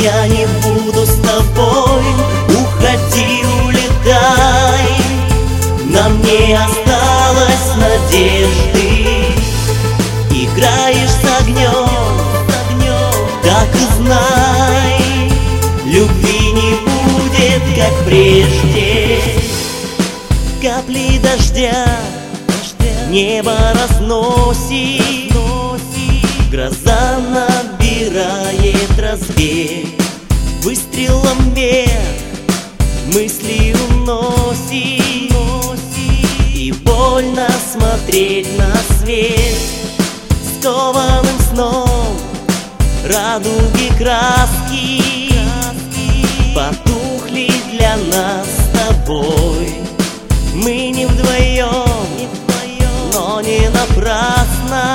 Я не буду с тобой, уходи, улетай. Нам не осталось надежды. Играешь с огнем, так и знай, любви не будет, как прежде. Капли дождя небо разносит, гроза набирает разбег. Выстрелом вверх мысли уносит, и больно смотреть на свет. Скованным сном радуги краски потухли для нас с тобой. Мы не вдвоем, но не напрасно.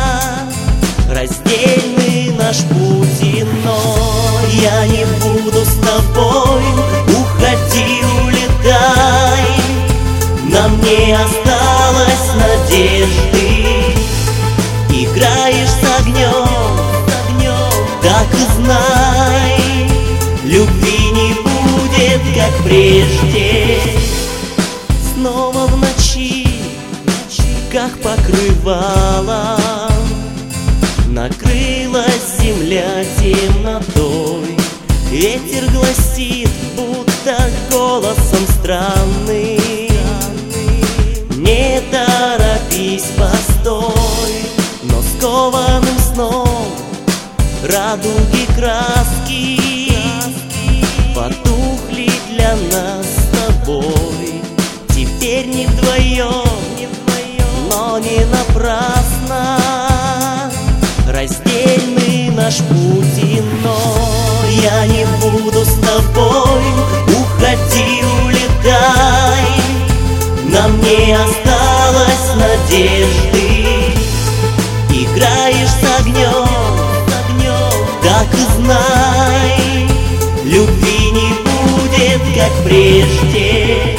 Раздельный наш путь иной. Я не буду с тобой, уходи, улетай. Нам не осталось надежды. Играешь с огнем, так и знай, любви не будет, как прежде. Снова в ночи, как покрывало, накрылась земля темнотой. Ветер гласит, будто голосом странным: не торопись, постой. Но скованным сном радуги краски потухли для нас с тобой. Теперь не вдвоем, но не напрасно. Раздельный наш путь иной. Я не буду с тобой, уходи, улетай. Нам не осталось надежды. Играешь с огнем, так и знай, любви не будет, как прежде.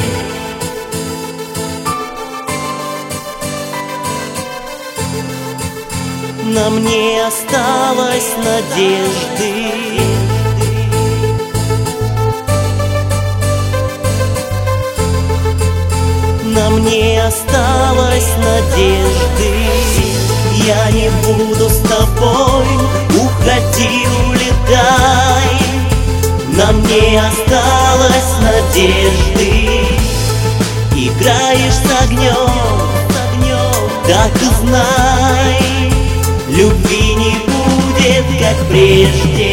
Нам не осталось надежды. Нам не осталось надежды. Я не буду с тобой, уходи, улетай. Нам не осталось надежды. Играешь с огнем, так и знай, любви не будет, как прежде.